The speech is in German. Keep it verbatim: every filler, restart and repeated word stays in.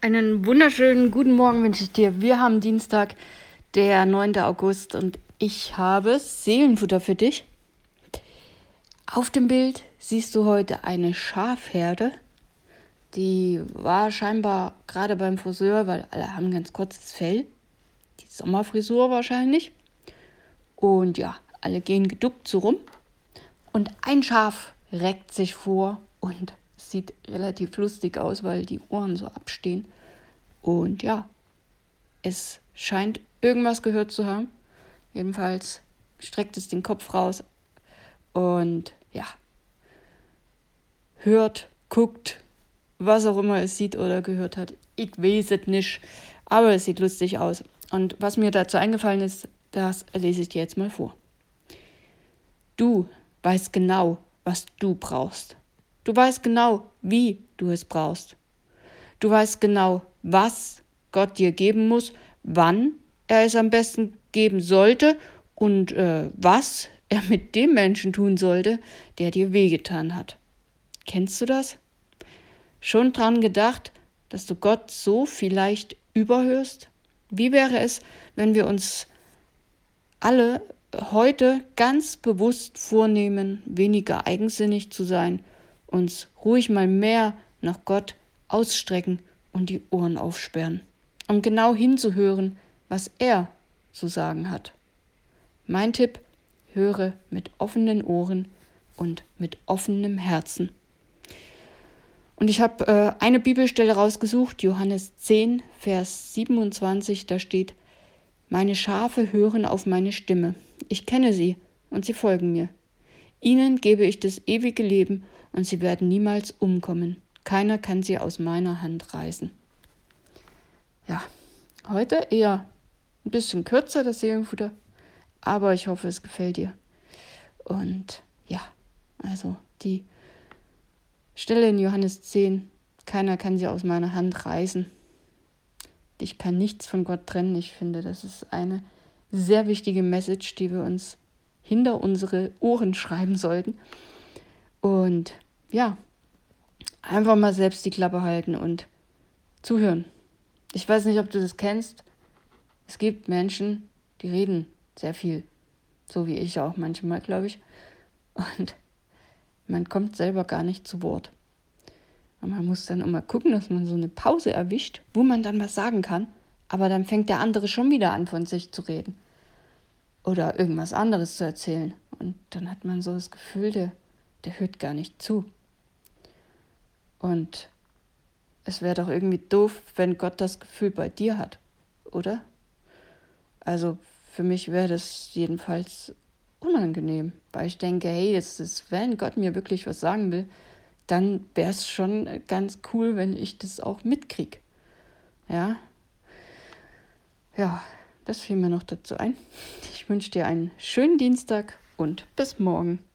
Einen wunderschönen guten Morgen wünsche ich dir. Wir haben Dienstag, der neunte August und ich habe Seelenfutter für dich. Auf dem Bild siehst du heute eine Schafherde. Die war scheinbar gerade beim Friseur, weil alle haben ganz kurzes Fell. Die Sommerfrisur wahrscheinlich. Und ja, alle gehen geduckt so rum. Und ein Schaf reckt sich vor und sieht relativ lustig aus, weil die Ohren so abstehen. Und ja, es scheint irgendwas gehört zu haben. Jedenfalls streckt es den Kopf raus und ja, hört, guckt, was auch immer es sieht oder gehört hat. Ich weiß es nicht, aber es sieht lustig aus. Und was mir dazu eingefallen ist, das lese ich dir jetzt mal vor. Du weißt genau, was du brauchst. Du weißt genau, wie du es brauchst. Du weißt genau, was Gott dir geben muss, wann er es am besten geben sollte und äh, was er mit dem Menschen tun sollte, der dir wehgetan hat. Kennst du das? Schon dran gedacht, dass du Gott so vielleicht überhörst? Wie wäre es, wenn wir uns alle heute ganz bewusst vornehmen, weniger eigensinnig zu sein, uns ruhig mal mehr nach Gott ausstrecken und die Ohren aufsperren, um genau hinzuhören, was er zu sagen hat. Mein Tipp: höre mit offenen Ohren und mit offenem Herzen. Und ich habe äh, eine Bibelstelle rausgesucht, Johannes zehn, Vers siebenundzwanzig, da steht: Meine Schafe hören auf meine Stimme. Ich kenne sie und sie folgen mir. Ihnen gebe ich das ewige Leben und sie werden niemals umkommen. Keiner kann sie aus meiner Hand reißen. Ja, heute eher ein bisschen kürzer, das Seelenfutter, aber ich hoffe, es gefällt dir. Und ja, also die Stelle in Johannes zehn, keiner kann sie aus meiner Hand reißen. Ich kann nichts von Gott trennen. Ich finde, das ist eine sehr wichtige Message, die wir uns hinter unsere Ohren schreiben sollten. Und ja, einfach mal selbst die Klappe halten und zuhören. Ich weiß nicht, ob du das kennst. Es gibt Menschen, die reden sehr viel. So wie ich auch manchmal, glaube ich. Und man kommt selber gar nicht zu Wort. Und man muss dann immer gucken, dass man so eine Pause erwischt, wo man dann was sagen kann. Aber dann fängt der andere schon wieder an, von sich zu reden. Oder irgendwas anderes zu erzählen. Und dann hat man so das Gefühl, der, der hört gar nicht zu. Und es wäre doch irgendwie doof, wenn Gott das Gefühl bei dir hat, oder? Also für mich wäre das jedenfalls unangenehm, weil ich denke, hey, das ist, wenn Gott mir wirklich was sagen will, dann wäre es schon ganz cool, wenn ich das auch mitkriege. Ja, ja, das fiel mir noch dazu ein. Ich wünsche dir einen schönen Dienstag und bis morgen.